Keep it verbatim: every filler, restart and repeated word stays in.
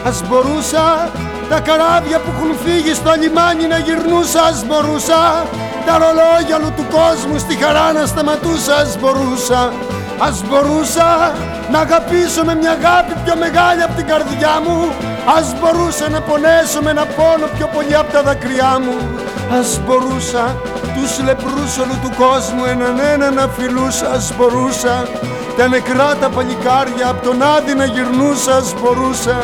Ας μπορούσα τα καράβια που έχουν φύγει στο λιμάνι να γυρνούσα. Ας μπορούσα τα ρολόγια όλου του κόσμου στη χαρά να σταματούσα. Ας μπορούσα, ας μπορούσα να αγαπήσω με μια αγάπη πιο μεγάλη από την καρδιά μου. Ας μπορούσα να πονέσω με ένα πόνο πιο πολύ από τα δάκρυά μου. Ας μπορούσα τους λεπρούς όλου του κόσμου έναν ένα να φιλούσα. Ας μπορούσα τα νεκρά τα παλικάρια από τον Άδη να γυρνούσα. Ας μπορούσα